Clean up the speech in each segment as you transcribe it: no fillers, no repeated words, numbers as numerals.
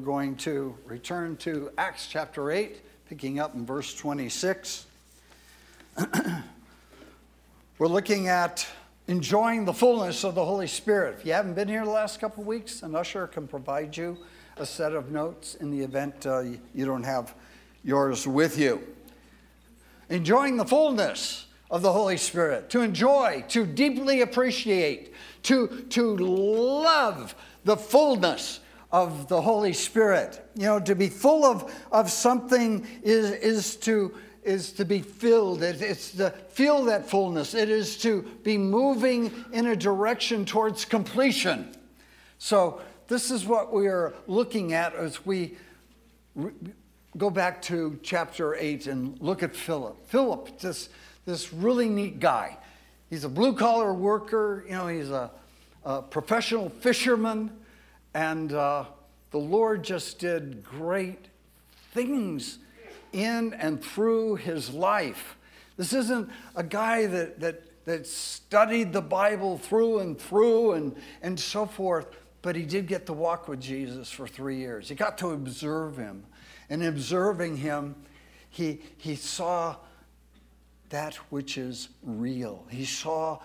going to return to Acts chapter 8, picking up in verse 26. We're looking at enjoying the fullness of the Holy Spirit. If you haven't been here the last couple of weeks, an usher can provide you a set of notes in the event you don't have yours with you. Enjoying the fullness of the Holy Spirit, to enjoy, to deeply appreciate, to love the fullness of the Holy Spirit. You know, to be full of something is to be filled. It's to feel that fullness. It is to be moving in a direction towards completion. So this is what we are looking at as we go back to chapter 8 and look at Philip. Philip, this really neat guy. He's a blue-collar worker. You know, he's a professional fisherman. And the Lord just did great things in and through his life. This isn't a guy that studied the Bible through and so forth, but he did get to walk with Jesus for 3 years. He got to observe him. And observing him, he saw that which is real. He saw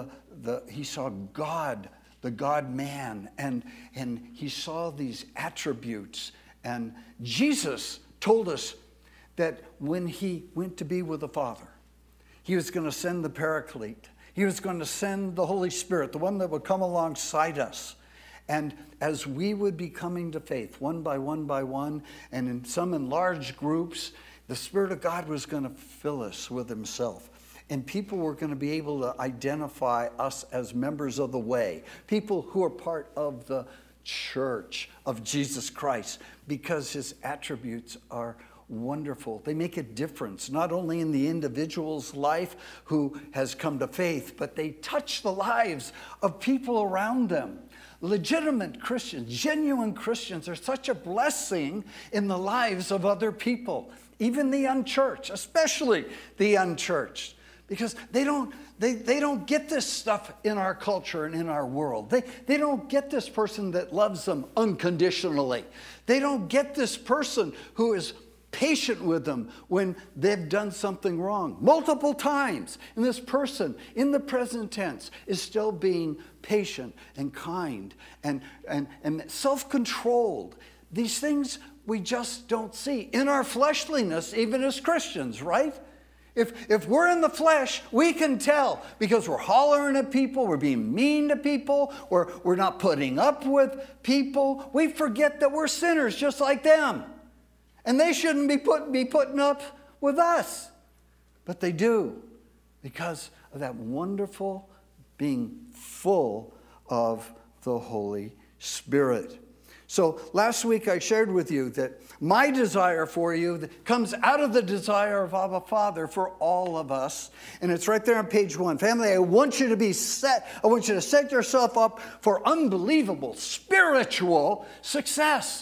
he saw God, the God-man, and he saw these attributes. And Jesus told us that when he went to be with the Father, he was going to send the Paraclete. He was going to send the Holy Spirit, the one that would come alongside us. And as we would be coming to faith, one by one, and in large groups, the Spirit of God was going to fill us with himself. And people were going to be able to identify us as members of the way, people who are part of the church of Jesus Christ, because his attributes are wonderful. They make a difference, not only in the individual's life who has come to faith, but they touch the lives of people around them. Legitimate Christians, genuine Christians are such a blessing in the lives of other people, even the unchurched, especially the unchurched, because they don't get this stuff in our culture and in our world. They don't get this person that loves them unconditionally. They don't get this person who is patient with them when they've done something wrong multiple times. And this person, in the present tense, is still being patient and kind and self-controlled. These things we just don't see in our fleshliness, even as Christians, right? If we're in the flesh, we can tell because we're hollering at people, we're being mean to people, we're not putting up with people. We forget that we're sinners just like them. And they shouldn't be putting up with us. But they do, because of that wonderful being full of the Holy Spirit. So last week I shared with you that my desire for you comes out of the desire of Abba Father for all of us. And it's right there on page 1. Family, I want you to be set. I want you to set yourself up for unbelievable spiritual success.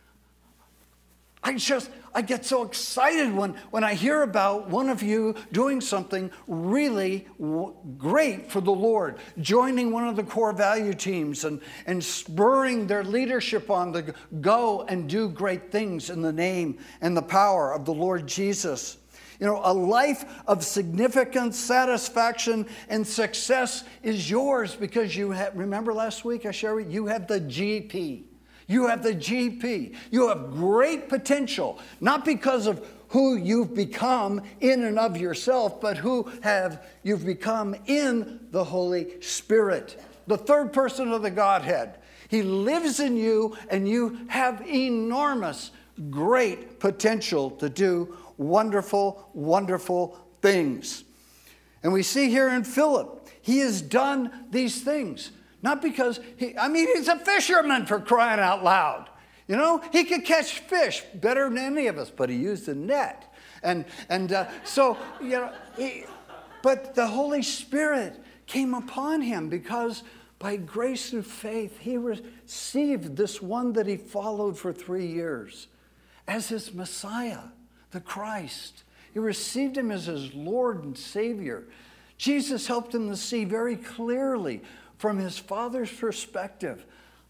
I get so excited when I hear about one of you doing something really great for the Lord, joining one of the core value teams and spurring their leadership on to go and do great things in the name and the power of the Lord Jesus. You know, a life of significance, satisfaction, and success is yours because you have, remember last week I shared with you, you have the GP. You have the GP. You have great potential, not because of who you've become in and of yourself, but who you've become in the Holy Spirit, the third person of the Godhead. He lives in you, and you have enormous, great potential to do wonderful, wonderful things. And we see here in Philip, he has done these things. Not because, he's a fisherman, for crying out loud. You know, he could catch fish better than any of us, but he used a net. So, you know, but the Holy Spirit came upon him because by grace through faith, he received this one that he followed for 3 years as his Messiah, the Christ. He received him as his Lord and Savior. Jesus helped him to see very clearly from his Father's perspective,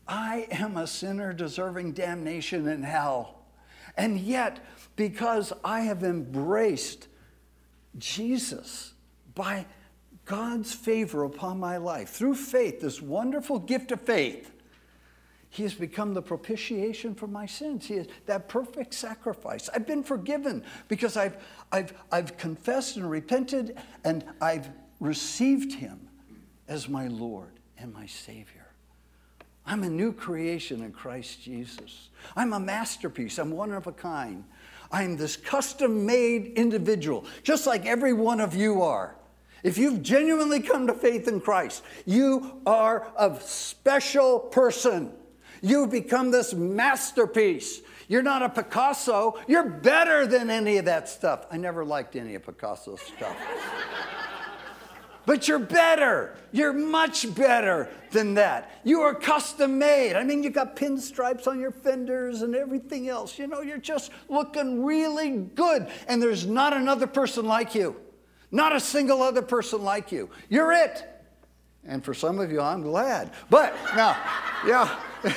I am a sinner deserving damnation in hell. And yet, because I have embraced Jesus by God's favor upon my life, through faith, this wonderful gift of faith, he has become the propitiation for my sins. He is that perfect sacrifice. I've been forgiven because I've confessed and repented, and I've received him as my Lord and my Savior. I'm a new creation in Christ Jesus. I'm a masterpiece. I'm one of a kind. I'm this custom-made individual, just like every one of you are. If you've genuinely come to faith in Christ, you are a special person. You've become this masterpiece. You're not a Picasso. You're better than any of that stuff. I never liked any of Picasso's stuff. But you're better. You're much better than that. You are custom made. I mean, you got pinstripes on your fenders and everything else. You know, you're just looking really good. And there's not another person like you. Not a single other person like you. You're it. And for some of you, I'm glad. But now, yeah.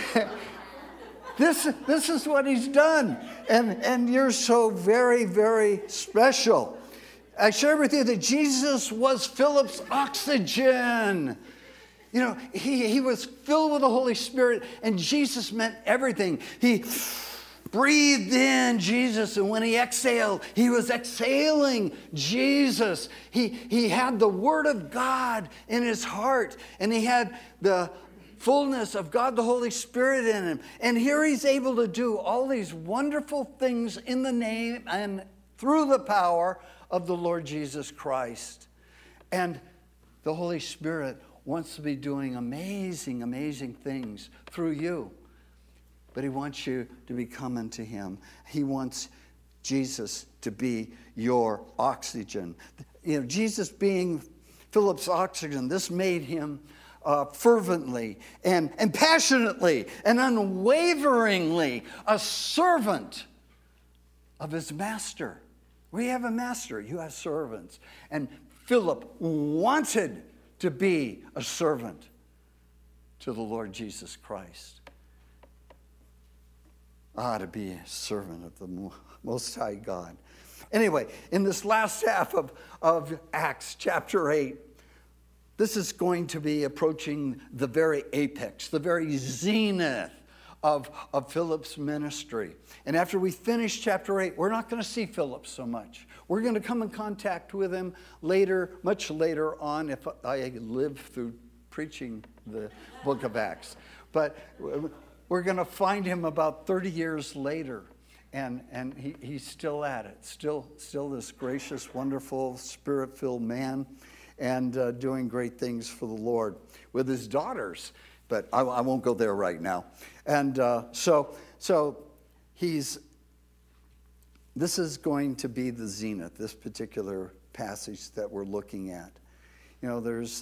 This is what he's done. And you're so very, very special. I shared with you that Jesus was Philip's oxygen. You know, he was filled with the Holy Spirit, and Jesus meant everything. He breathed in Jesus, and when he exhaled, he was exhaling Jesus. He had the Word of God in his heart, and he had the fullness of God the Holy Spirit in him. And here he's able to do all these wonderful things in the name and through the power of the Lord Jesus Christ. And the Holy Spirit wants to be doing amazing, amazing things through you. But he wants you to be coming to him. He wants Jesus to be your oxygen. You know, Jesus being Philip's oxygen, this made him fervently and passionately and unwaveringly a servant of his master. We have a master, you have servants. And Philip wanted to be a servant to the Lord Jesus Christ. To be a servant of the Most High God. Anyway, in this last half of Acts chapter 8, this is going to be approaching the very apex, the very zenith of Philip's ministry. And after we finish chapter 8, we're not going to see Philip so much. We're going to come in contact with him later, much later on, if I live through preaching the book of Acts. But we're going to find him about 30 years later, and he's still at it, still this gracious, wonderful, Spirit-filled man, and doing great things for the Lord with his daughters. But I won't go there right now. And so this is going to be the zenith, this particular passage that we're looking at. You know, there's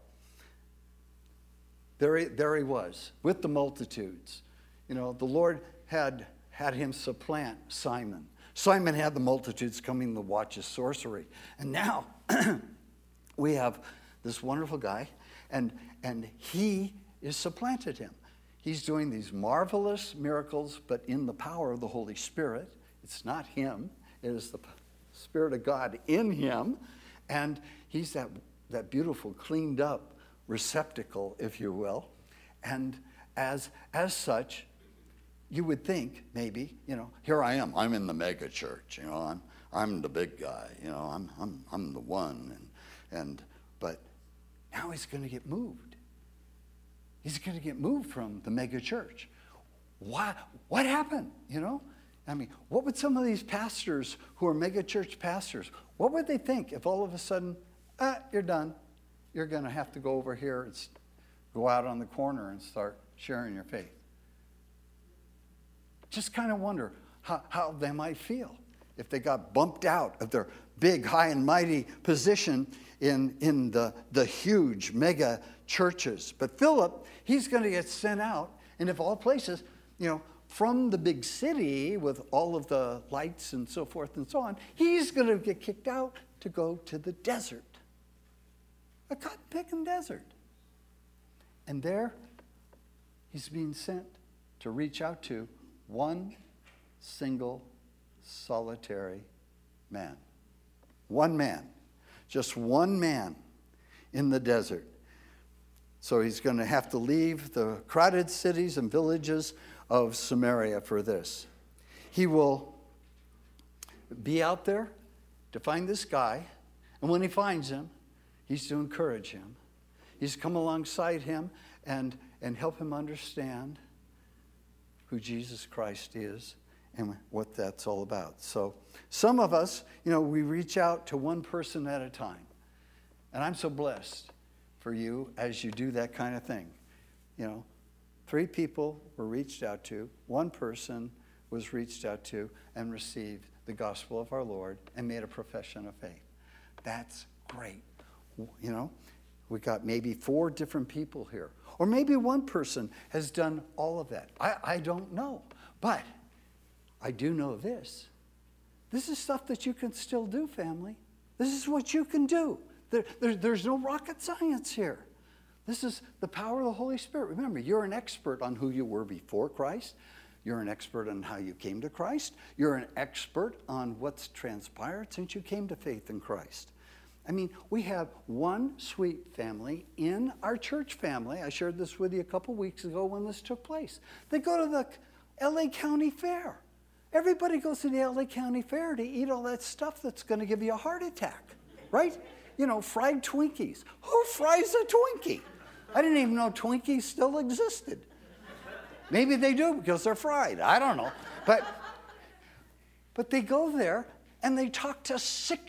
there he was with the multitudes. You know, the Lord had him supplant Simon. Simon had the multitudes coming to watch his sorcery. And now we have this wonderful guy, and he is supplanted him. He's doing these marvelous miracles, but in the power of the Holy Spirit. It's not him. It is the Spirit of God in him. And he's that beautiful, cleaned up receptacle, if you will. And as such, you would think maybe, you know, here I am. I'm in the mega church. You know, I'm the big guy. You know, I'm the one. But now he's going to get moved. He's going to get moved from the mega church. What happened? You know, I mean, what would some of these pastors who are mega church pastors, what would they think if all of a sudden, you're done. You're going to have to go over here and go out on the corner and start sharing your faith? Just kind of wonder how they might feel if they got bumped out of their big, high and mighty position in the huge mega churches. But Philip, he's going to get sent out, and of all places, you know, from the big city with all of the lights and so forth and so on, he's going to get kicked out to go to the desert, a cotton-picking desert. And there, He's being sent to reach out to one single solitary man. One man. Just one man in the desert. So he's going to have to leave the crowded cities and villages of Samaria for this. He will be out there to find this guy, and when he finds him, he's to encourage him. He's to come alongside him and help him understand who Jesus Christ is and what that's all about. So some of us, we reach out to one person at a time. And I'm so blessed for you as you do that kind of thing. 3 people were reached out to, one person was reached out to and received the gospel of our Lord and made a profession of faith. That's great. We got maybe 4 different people here. Or maybe one person has done all of that. I don't know. But I do know this. This is stuff that you can still do, family. This is what you can do. There's no rocket science here. This is the power of the Holy Spirit. Remember, you're an expert on who you were before Christ. You're an expert on how you came to Christ. You're an expert on what's transpired since you came to faith in Christ. I mean, we have one sweet family in our church family. I shared this with you a couple weeks ago when this took place. They go to the LA County Fair. Everybody goes to the LA County Fair to eat all that stuff that's going to give you a heart attack, right? Fried Twinkies. Who fries a Twinkie? I didn't even know Twinkies still existed. Maybe they do because they're fried. I don't know. But they go there and they talk to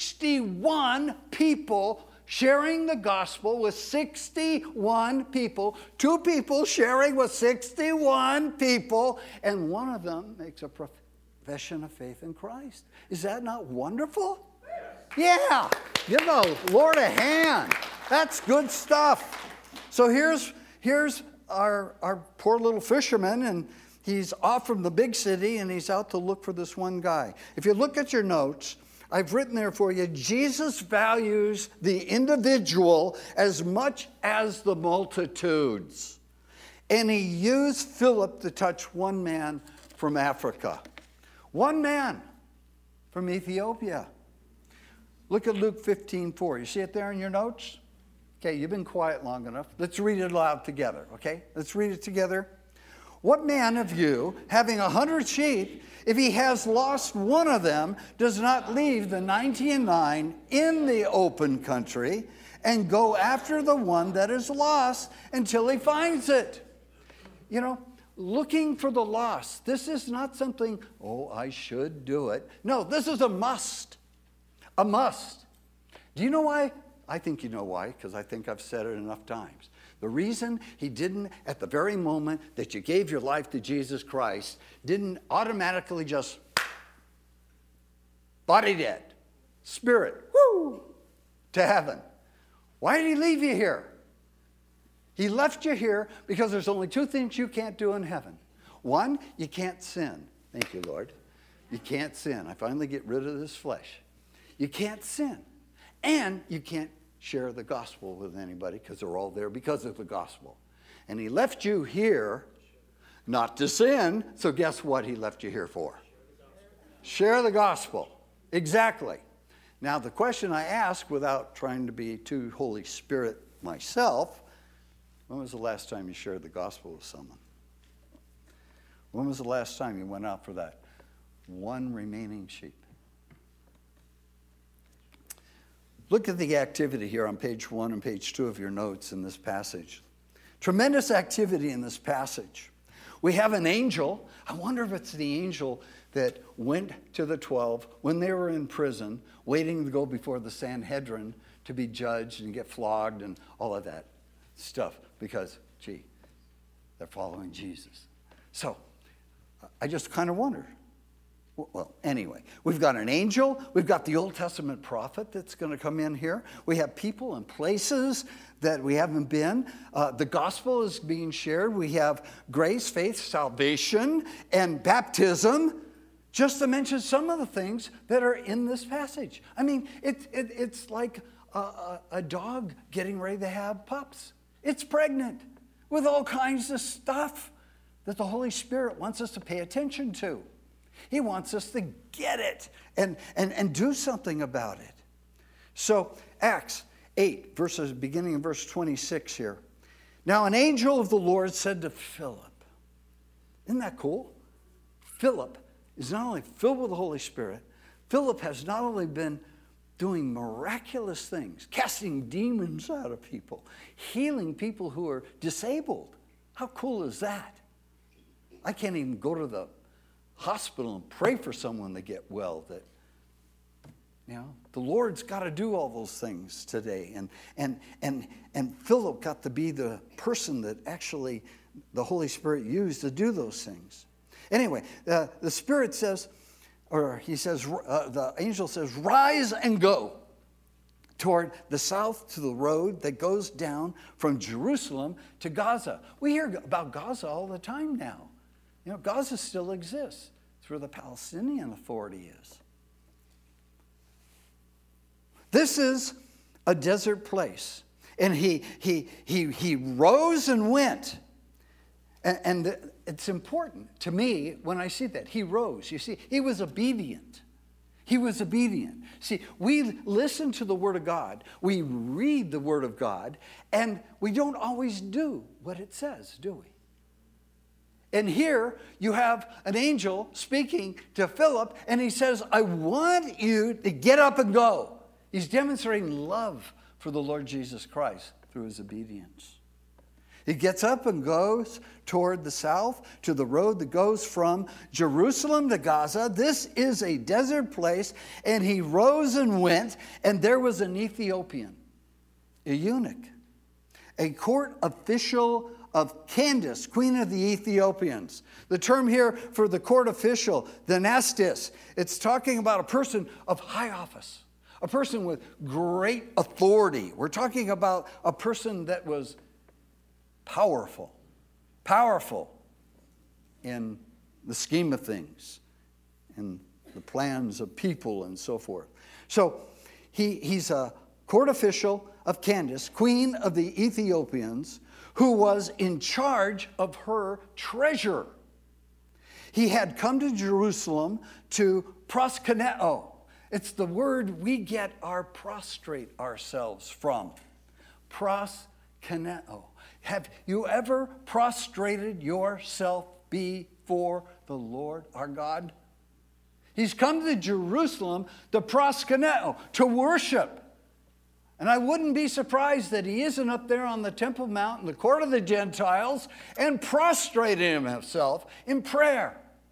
61 people sharing the gospel with 61 people. 2 people sharing with 61 people. And one of them makes a profession of faith in Christ. Is that not wonderful? Yeah. Give the Lord a hand. That's good stuff. So here's our poor little fisherman, and he's off from the big city, and he's out to look for this one guy. If you look at your notes, I've written there for you, Jesus values the individual as much as the multitudes. And he used Philip to touch one man from Africa. One man from Ethiopia. Look at Luke 15:4. You see it there in your notes? Okay, you've been quiet long enough. Let's read it aloud together, okay? Let's read it together. What man of you, having 100 sheep, if he has lost one of them, does not leave the 99 in the open country and go after the one that is lost until he finds it? Looking for the lost. This is not something, I should do it. No, this is a must. A must. Do you know why? I think you know why, because I think I've said it enough times. The reason he didn't, at the very moment that you gave your life to Jesus Christ, didn't automatically just body dead, spirit, to heaven. Why did he leave you here? He left you here because there's only 2 things you can't do in heaven. One, you can't sin. Thank you, Lord. You can't sin. I finally get rid of this flesh. You can't sin. And you can't share the gospel with anybody because they're all there because of the gospel. And he left you here not to sin, so guess what he left you here for? Share the gospel. Exactly. Now, the question I ask, without trying to be too Holy Spirit myself, when was the last time you shared the gospel with someone? When was the last time you went out for that one remaining sheep? Look at the activity here on page 1 and page 2 of your notes in this passage. Tremendous activity in this passage. We have an angel. I wonder if it's the angel that went to the 12 when they were in prison, waiting to go before the Sanhedrin to be judged and get flogged and all of that stuff because, they're following Jesus. So I just kind of wonder. Well, anyway, we've got an angel. We've got the Old Testament prophet that's going to come in here. We have people and places that we haven't been. The gospel is being shared. We have grace, faith, salvation, and baptism, just to mention some of the things that are in this passage. I mean, it's like a dog getting ready to have pups. It's pregnant with all kinds of stuff. that the Holy Spirit wants us to pay attention to. He wants us to get it and do something about it. So Acts 8, beginning in verse 26 here. Now an angel of the Lord said to Philip, isn't that cool? Philip is not only filled with the Holy Spirit, Philip has not only been doing miraculous things, casting demons out of people, healing people who are disabled. How cool is that? I can't even go to the hospital and pray for someone to get well. That, you know, the Lord's got to do all those things today. And Philip got to be the person that actually the Holy Spirit used to do those things. Anyway, the Spirit says, or he says, the angel says, rise and go toward the south to the road that goes down from Jerusalem to Gaza. We hear about Gaza all the time now. You know, Gaza still exists. It's where the Palestinian Authority is. This is a desert place. And he rose and went. And it's important to me when I see that. He rose. You see, he was obedient. He was obedient. See, we listen to the Word of God. We read the Word of God. And we don't always do what it says, do we? And here you have an angel speaking to Philip. And he says, I want you to get up and go. He's demonstrating love for the Lord Jesus Christ through his obedience. He gets up and goes toward the south to the road that goes from Jerusalem to Gaza. This is a desert place. And he rose and went, and there was an Ethiopian, a eunuch, a court official of Candace, queen of the Ethiopians. The term here for the court official, dynastis, it's talking about a person of high office, a person with great authority. We're talking about a person that was powerful in the scheme of things, in the plans of people and so forth. So he's a court official of Candace, queen of the Ethiopians, who was in charge of her treasure. He had come to Jerusalem to proskuneo. It's the word we get our prostrate ourselves from. Proskuneo. Have you ever prostrated yourself before the Lord our God? He's come to Jerusalem to proskuneo, to worship. And I wouldn't be surprised that he isn't up there on the Temple Mount in the court of the Gentiles and prostrating himself in prayer.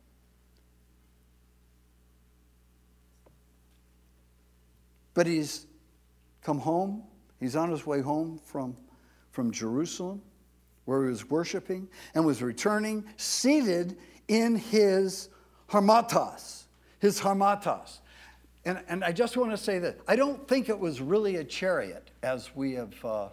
But he's come home. He's on his way home from Jerusalem, where he was worshiping, and was returning seated in his harmatos. His harmatos. And I just want to say that I don't think it was really a chariot, as we have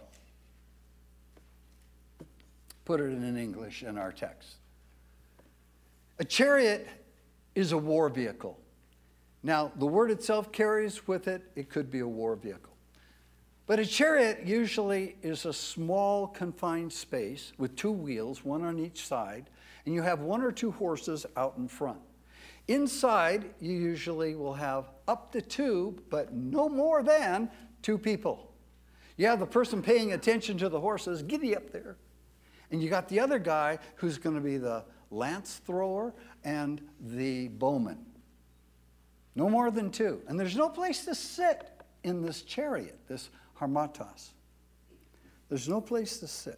put it in English in our text. A chariot is a war vehicle. Now, the word itself carries with it, it could be a war vehicle. But a chariot usually is a small confined space with two wheels, one on each side, and you have one or two horses out in front. Inside, you usually will have up to two, but no more than two people. You have the person paying attention to the horses, giddy up there. And you got the other guy who's going to be the lance thrower and the bowman. No more than two. And there's no place to sit in this chariot, this harmatos. There's no place to sit.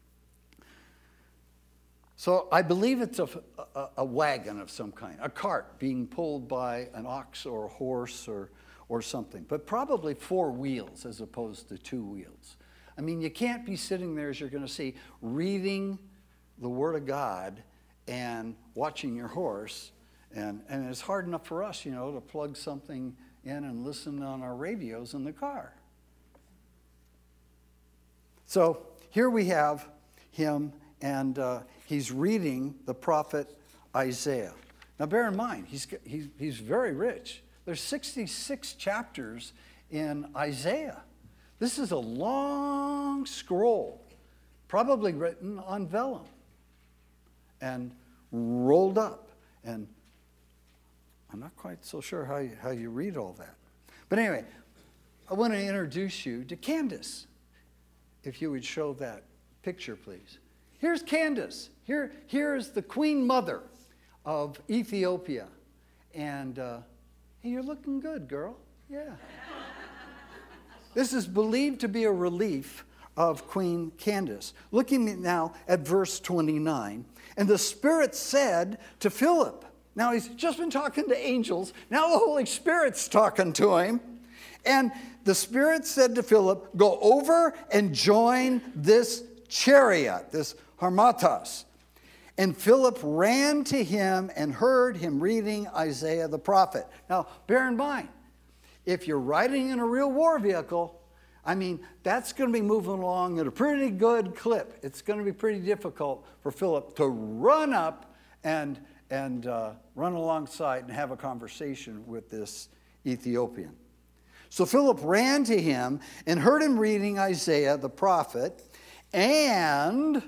So I believe it's a wagon of some kind, a cart being pulled by an ox or a horse or something, but probably four wheels as opposed to two wheels. I mean, you can't be sitting there, as you're going to see, reading the Word of God and watching your horse. And it's hard enough for us, you know, to plug something in and listen on our radios in the car. So here we have him, and he's reading the prophet Isaiah. Now bear in mind, he's very rich. There's 66 chapters in Isaiah. This is a long scroll, probably written on vellum. and rolled up. And I'm not quite so sure how you read all that. But anyway, I want to introduce you to Candace. If you would show that picture, please. Here's Candace. Here's the Queen Mother of Ethiopia. And hey, you're looking good, girl. Yeah. This is believed to be a relief of Queen Candace. Looking now at verse 29. And the Spirit said to Philip, now he's just been talking to angels, now the Holy Spirit's talking to him. And the Spirit said to Philip, go over and join this chariot, this harmatos. And Philip ran to him and heard him reading Isaiah the prophet. Now, bear in mind, if you're riding in a real war vehicle, I mean, that's going to be moving along at a pretty good clip. It's going to be pretty difficult for Philip to run up and run alongside and have a conversation with this Ethiopian. So Philip ran to him and heard him reading Isaiah the prophet and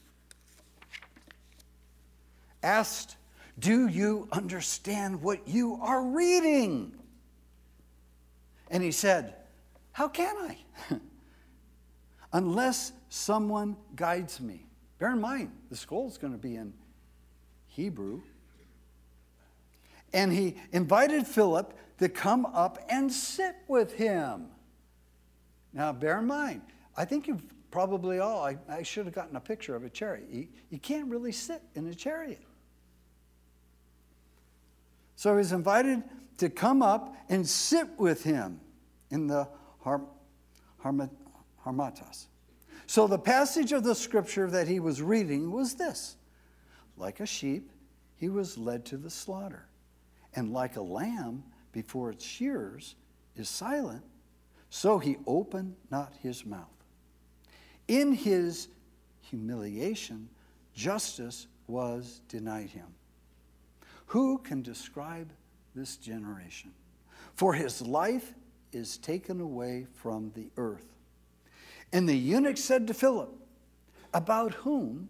asked, do you understand what you are reading? And he said, how can I? Unless someone guides me. Bear in mind, the scroll is going to be in Hebrew. And he invited Philip to come up and sit with him. Now, bear in mind, I think you've probably all, I should have gotten a picture of a chariot. You can't really sit in a chariot. So he was invited to come up and sit with him in the harmatos. So the passage of the scripture that he was reading was this. Like a sheep, he was led to the slaughter. And like a lamb before its shearers is silent, so he opened not his mouth. In his humiliation, justice was denied him. Who can describe this generation? For his life is taken away from the earth. And the eunuch said to Philip, about whom,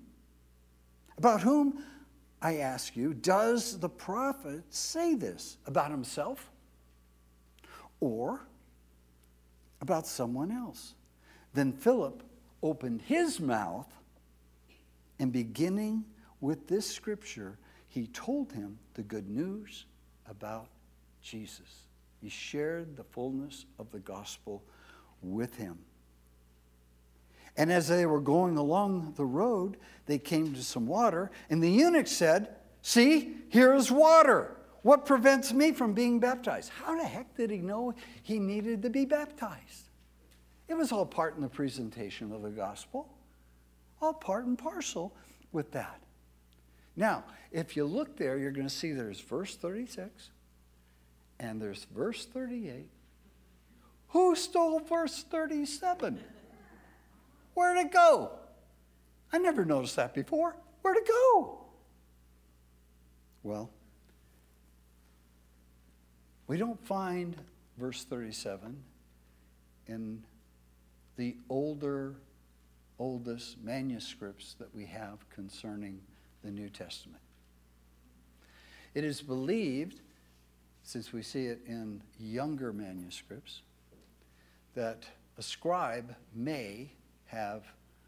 I ask you, does the prophet say this? About himself? Or about someone else? Then Philip opened his mouth, and beginning with this scripture, he told him the good news about Jesus. He shared the fullness of the gospel with him. And as they were going along the road, they came to some water, and the eunuch said, see, here is water. What prevents me from being baptized? How the heck did he know he needed to be baptized? It was all part in the presentation of the gospel, all part and parcel with that. Now, if you look there, you're going to see there's verse 36 and there's verse 38. Who stole verse 37? Where'd it go? I never noticed that before. Where'd it go? Well, we don't find verse 37 in the oldest manuscripts that we have concerning the New Testament. It is believed, since we see it in younger manuscripts, that a scribe may have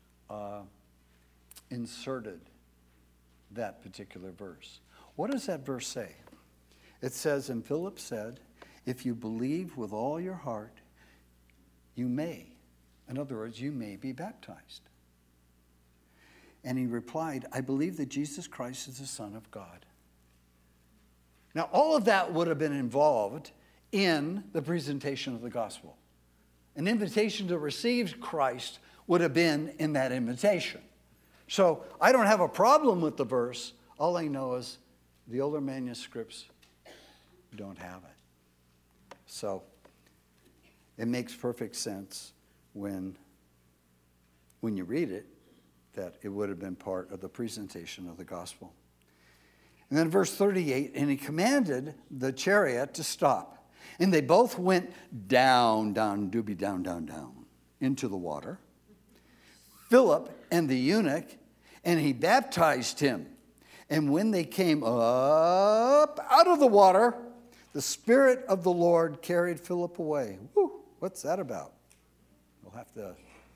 inserted that particular verse. What does that verse say? It says, and Philip said, if you believe with all your heart, you may. In other words, you may be baptized. And he replied, I believe that Jesus Christ is the Son of God. Now, all of that would have been involved in the presentation of the gospel. An invitation to receive Christ would have been in that invitation. So I don't have a problem with the verse. All I know is the older manuscripts don't have it. So it makes perfect sense when you read it that it would have been part of the presentation of the gospel. And then verse 38, and he commanded the chariot to stop. And they both went down, into the water. Philip and the eunuch, and he baptized him. And when they came up out of the water, the Spirit of the Lord carried Philip away. Whew, what's that about? We'll have to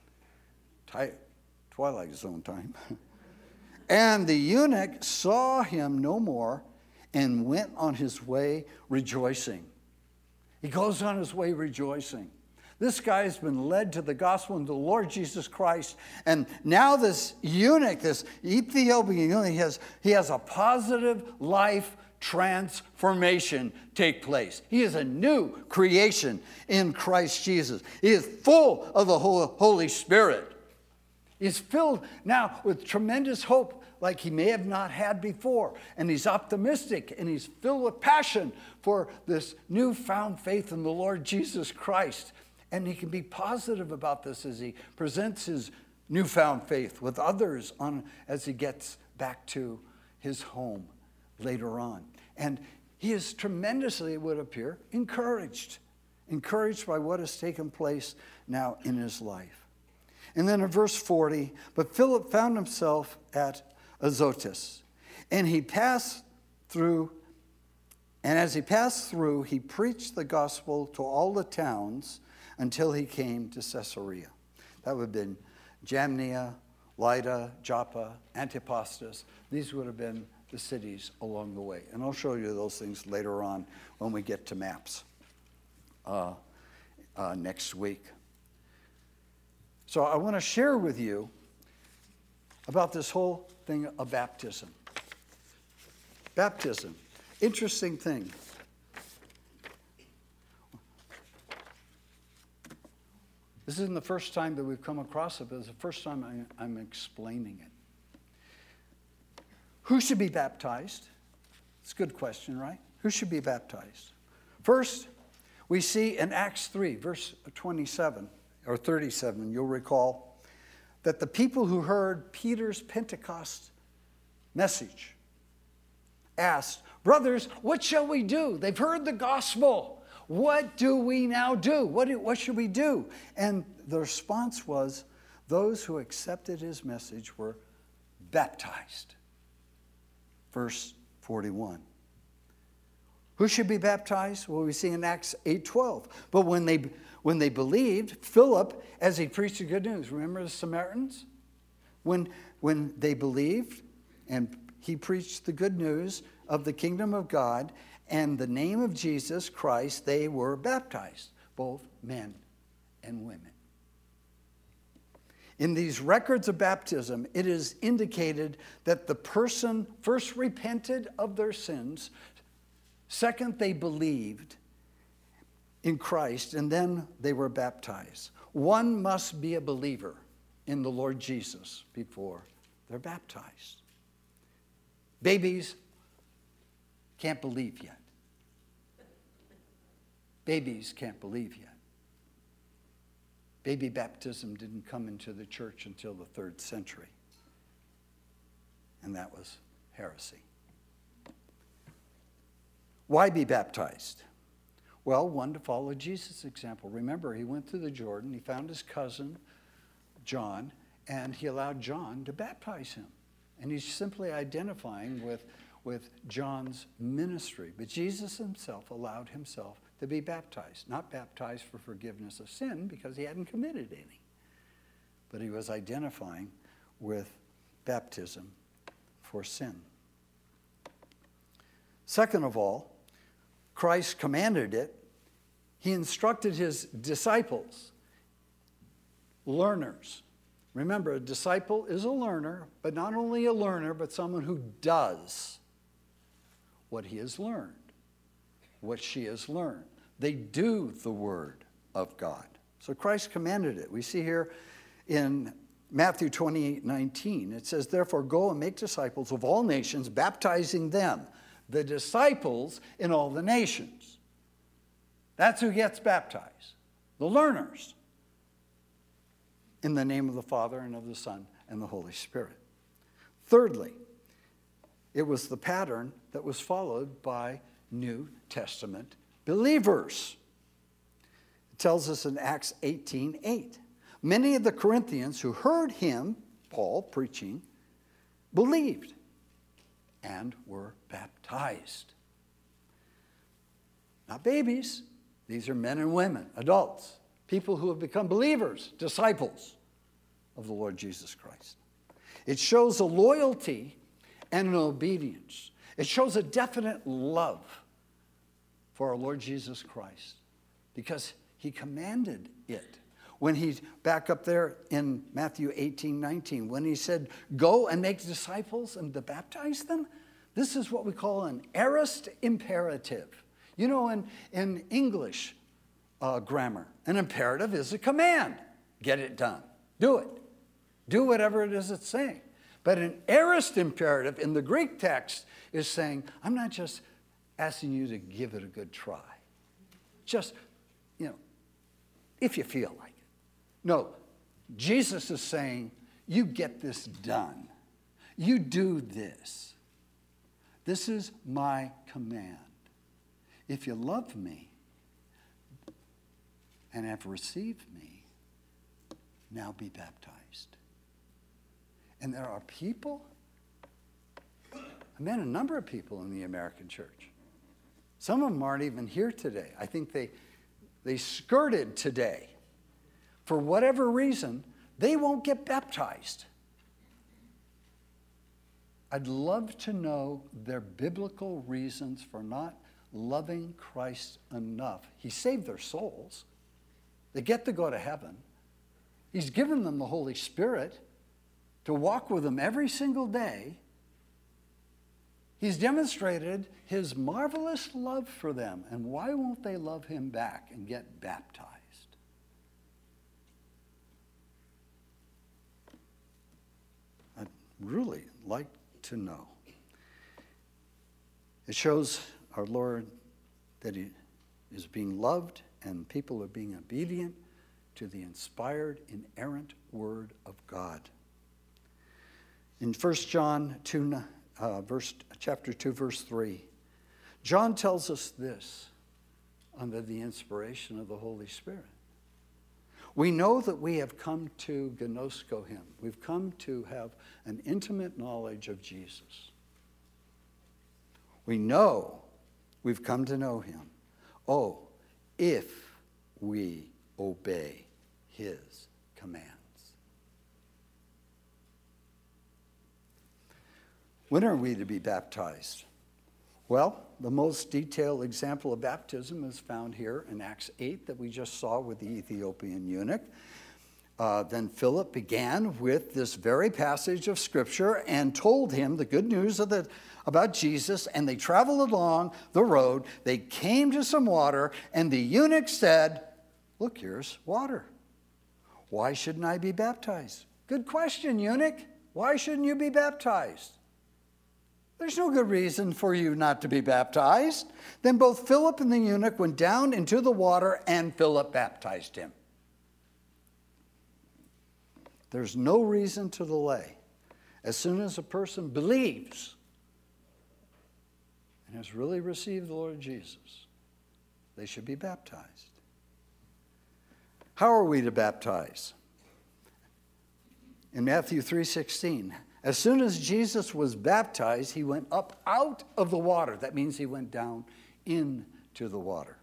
Twilight Zone time. And the eunuch saw him no more and went on his way rejoicing. He goes on his way rejoicing. This guy has been led to the gospel and to the Lord Jesus Christ. And now this eunuch, this Ethiopian eunuch, he has a positive life transformation take place. He is a new creation in Christ Jesus. He is full of the Holy Spirit. He's filled now with tremendous hope like he may have not had before. And he's optimistic and he's filled with passion for this newfound faith in the Lord Jesus Christ. And he can be positive about this as he presents his newfound faith with others as he gets back to his home later on. And he is tremendously, it would appear, encouraged by what has taken place now in his life. And then in verse 40, but Philip found himself at Azotus, and he passed through, and as he passed through, he preached the gospel to all the towns until he came to Caesarea. That would have been Jamnia, Lydda, Joppa, Antipastus. These would have been the cities along the way. And I'll show you those things later on when we get to maps next week. So I want to share with you about this whole thing of baptism. Baptism, interesting thing. This isn't the first time that we've come across it, but it's the first time I'm explaining it. Who should be baptized? It's a good question, right? Who should be baptized? First, we see in Acts 3, verse 27 or 37, you'll recall that the people who heard Peter's Pentecost message asked, brothers, what shall we do? They've heard the gospel. What do we now do? What should we do? And the response was, those who accepted his message were baptized. Verse 41. Who should be baptized? Well, we see in Acts 8:12. But when they believed, Philip, as he preached the good news, remember the Samaritans? When they believed, and he preached the good news of the kingdom of God, and the name of Jesus Christ, they were baptized, both men and women. In these records of baptism, it is indicated that the person first repented of their sins, second, they believed in Christ, and then they were baptized. One must be a believer in the Lord Jesus before they're baptized. Babies can't believe yet. Babies can't believe yet. Baby baptism didn't come into the church until the 3rd century. And that was heresy. Why be baptized? Well, one, to follow Jesus' example. Remember, he went through the Jordan, he found his cousin, John, and he allowed John to baptize him. And he's simply identifying with John's ministry. But Jesus himself allowed himself to be baptized. Not baptized for forgiveness of sin, because he hadn't committed any. But he was identifying with baptism for sin. Second of all, Christ commanded it. He instructed his disciples, learners. Remember, a disciple is a learner, but not only a learner, but someone who does what he has learned, what she has learned. They do the word of God. So Christ commanded it. We see here in Matthew 28:19, it says, therefore go and make disciples of all nations, baptizing them, the disciples in all the nations. That's who gets baptized, the learners, in the name of the Father and of the Son and the Holy Spirit. Thirdly, it was the pattern that was followed by New Testament believers. It tells us in Acts 18:8. Many of the Corinthians who heard him, Paul, preaching, believed. and were baptized. Not babies. These are men and women, adults, people who have become believers, disciples of the Lord Jesus Christ. It shows a loyalty and an obedience. It shows a definite love for our Lord Jesus Christ because he commanded it. When he's back up there in Matthew 18:19, when he said, go and make disciples and to baptize them, this is what we call an aorist imperative. You know, in English grammar, an imperative is a command. Get it done. Do it. Do whatever it is it's saying. But an aorist imperative in the Greek text is saying, I'm not just asking you to give it a good try. Just, if you feel like it. No, Jesus is saying, you get this done. You do this. This is my command. If you love me and have received me, now be baptized. And there are people, I met a number of people in the American church. Some of them aren't even here today. I think they skirted today. For whatever reason, they won't get baptized. I'd love to know their biblical reasons for not loving Christ enough. He saved their souls. They get to go to heaven. He's given them the Holy Spirit to walk with them every single day. He's demonstrated his marvelous love for them. And why won't they love him back and get baptized? I'd really like to know. It shows our Lord that he is being loved and people are being obedient to the inspired, inerrant Word of God. In 1 John 2, chapter 2, verse 3, John tells us this under the inspiration of the Holy Spirit. We know that we have come to gnosko him. We've come to have an intimate knowledge of Jesus. We know we've come to know him. Oh, if we obey his commands. When are we to be baptized? Well, the most detailed example of baptism is found here in Acts 8 that we just saw with the Ethiopian eunuch. Then Philip began with this very passage of Scripture and told him the good news about Jesus, and they traveled along the road. They came to some water, and the eunuch said, look, here's water. Why shouldn't I be baptized? Good question, eunuch. Why shouldn't you be baptized? There's no good reason for you not to be baptized. Then both Philip and the eunuch went down into the water, and Philip baptized him. There's no reason to delay. As soon as a person believes and has really received the Lord Jesus, they should be baptized. How are we to baptize? In Matthew 3:16, as soon as Jesus was baptized, he went up out of the water. That means he went down into the water.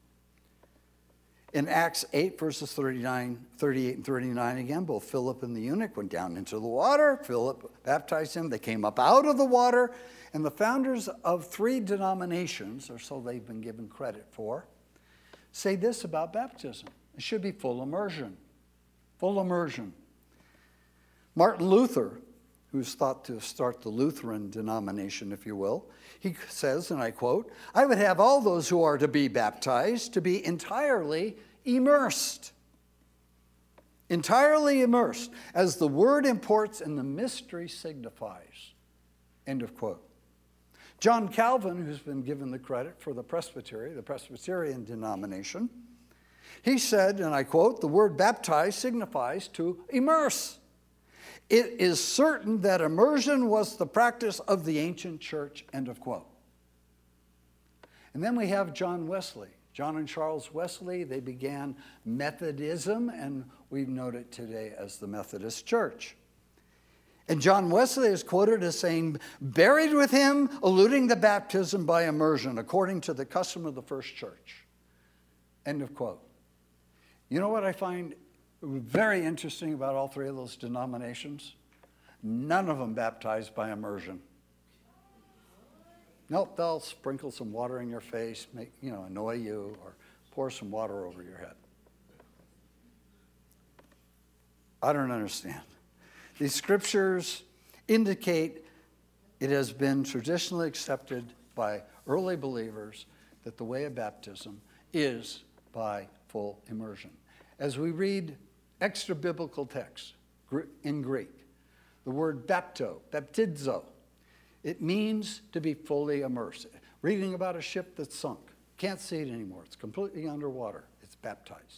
In Acts 8, verses 38 and 39 again, both Philip and the eunuch went down into the water. Philip baptized him. They came up out of the water. And the founders of 3 denominations, or so they've been given credit for, say this about baptism. It should be full immersion. Full immersion. Martin Luther, who's thought to start the Lutheran denomination, if you will, he says, and I quote, I would have all those who are to be baptized to be entirely immersed. Entirely immersed, as the word imports and the mystery signifies. End of quote. John Calvin, who's been given the credit for the Presbyterian denomination, he said, and I quote, the word baptize signifies to immerse. It is certain that immersion was the practice of the ancient church, end of quote. And then we have John Wesley. John and Charles Wesley, they began Methodism, and we know it today as the Methodist Church. And John Wesley is quoted as saying, buried with him, eluding the baptism by immersion, according to the custom of the first church. End of quote. You know what I find very interesting about all three of those denominations? None of them baptized by immersion. Nope, they'll sprinkle some water in your face, annoy you, or pour some water over your head. I don't understand. These scriptures indicate it has been traditionally accepted by early believers that the way of baptism is by full immersion. As we read extra biblical texts in Greek, the word baptizo, it means to be fully immersed. Reading about a ship that's sunk, can't see it anymore, it's completely underwater, it's baptized.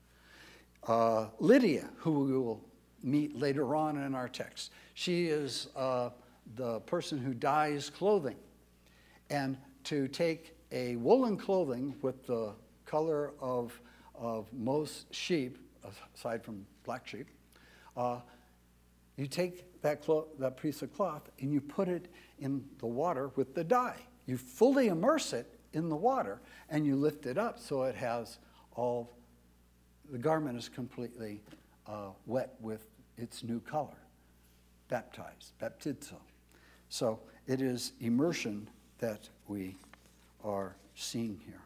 Lydia, who we will meet later on in our text, she is the person who dyes clothing. And to take a woolen clothing with the color of most sheep, aside from black sheep, you take that piece of cloth and you put it in the water with the dye. You fully immerse it in the water and you lift it up so it has the garment is completely wet with its new color. Baptized, baptizo. So it is immersion that we are seeing here.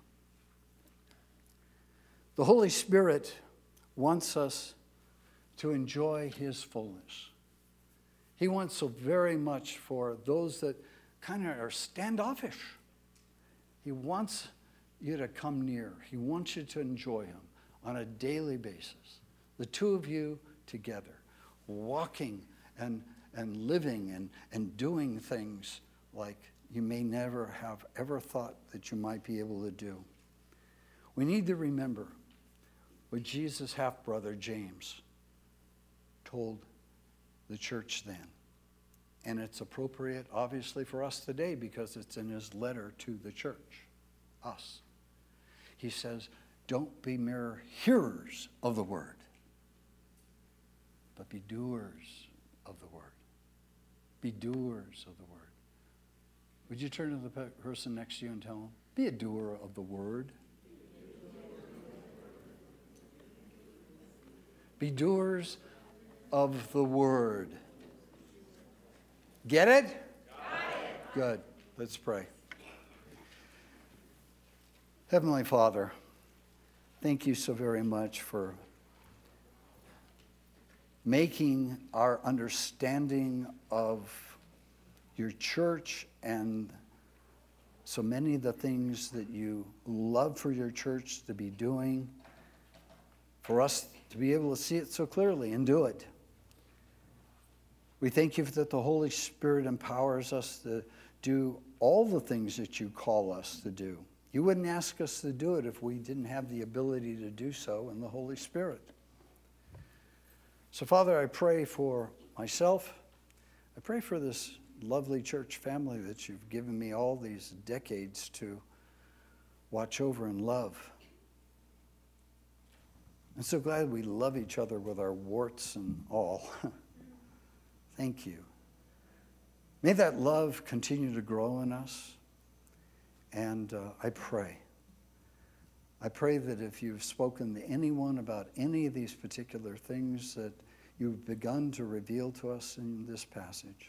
The Holy Spirit wants us to enjoy his fullness. He wants so very much for those that kind of are standoffish. He wants you to come near. He wants you to enjoy him on a daily basis. The two of you together, walking and living and doing things like you may never have ever thought that you might be able to do. We need to remember what Jesus' half-brother James told the church then. And it's appropriate, obviously, for us today because it's in his letter to the church, us. He says, don't be mere hearers of the word, but be doers of the word. Be doers of the word. Would you turn to the person next to you and tell them, be a doer of the word. Be doers of the word. Get it? Got it. Good. Let's pray. Heavenly Father, thank you so very much for making our understanding of your church and so many of the things that you love for your church to be doing, for us to be able to see it so clearly and do it. We thank you that the Holy Spirit empowers us to do all the things that you call us to do. You wouldn't ask us to do it if we didn't have the ability to do so in the Holy Spirit. So, Father, I pray for myself. I pray for this lovely church family that you've given me all these decades to watch over and love. I'm so glad we love each other with our warts and all. Thank you. May that love continue to grow in us. And I pray that if you've spoken to anyone about any of these particular things that you've begun to reveal to us in this passage,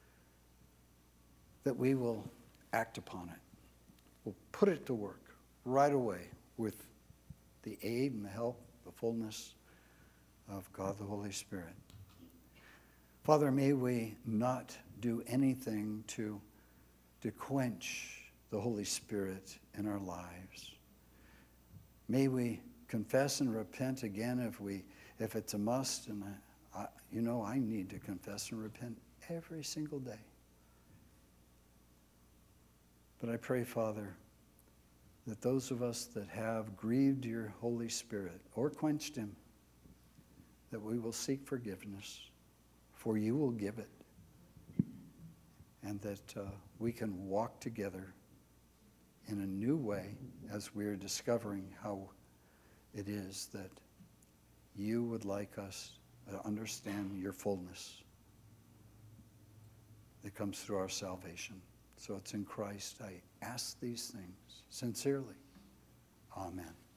that we will act upon it. We'll put it to work right away with the aid and the help, the fullness of God the Holy Spirit. Father, may we not do anything to quench the Holy Spirit in our lives. May we confess and repent again if it's a must, and I need to confess and repent every single day. But I pray, Father, that those of us that have grieved your Holy Spirit or quenched him, that we will seek forgiveness, for you will give it, and that we can walk together in a new way as we are discovering how it is that you would like us to understand your fullness. that comes through our salvation. So it's in Christ I ask these things sincerely. Amen.